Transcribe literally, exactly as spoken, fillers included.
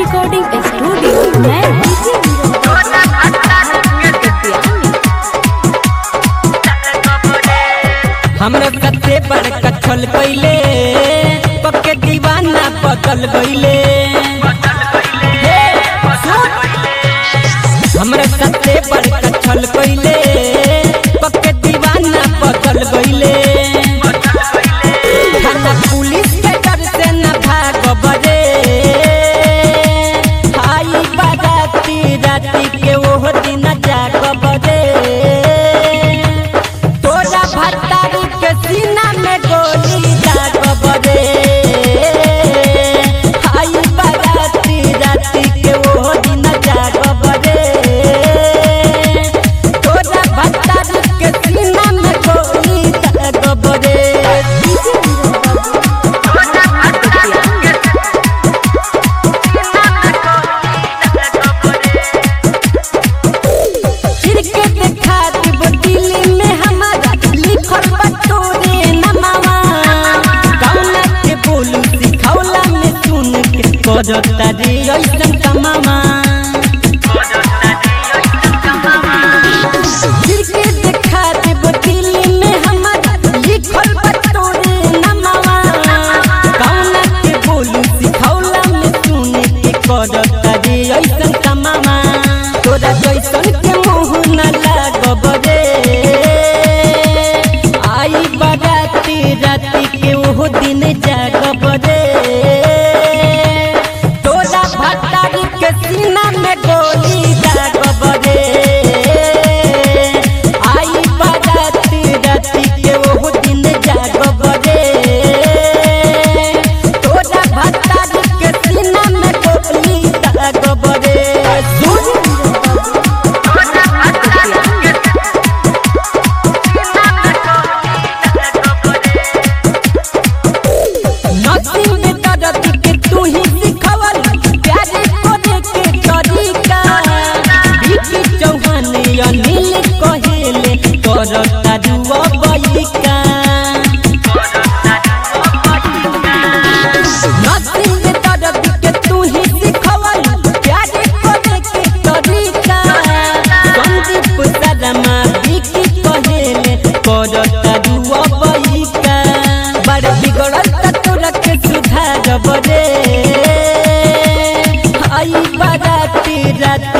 recording studio मैं हमरा कते पर कछल कइले पक्के दीवाना बदल गइले हमरा कते पर कछल कइले पक्के दीवाना बदल गइले थाना पुलिस के डर से न भागब रे आई बाराती राती के ओह दिन जागब रे तोरा भत्तारी के सीना में गोली दागब रे आई बाराती राती के ओह दिन जागब रे तोरा भत्तारी के सीना में गोली दागब रे करता रे ऐसन कमामा फिर के देखा देब दिल्ली में हमारा लिखल बटोरे नमावा कौना के बोलू सिखौला में सुन के करता रे ऐसन कमामा तोरा जैसन के मुँह न लागब रे आई बाराती राती के ओहो दिन जागब रे के सीना में गोली दागब रे आई बाराती राती के ओह दिन जागब रे तोरा भत्तारी के सीना में गोली दागब रे तू ही सिखवल अनिल कहेले करता दुआ बलिका नसीब दर्द के तू ही सिखवल प्यार करे के तरीका संदीप शर्मा विकी कहेले करता दुआ बलिका बड़ बिगड़ल त तोरा के सुधारब रे आई बाराती रात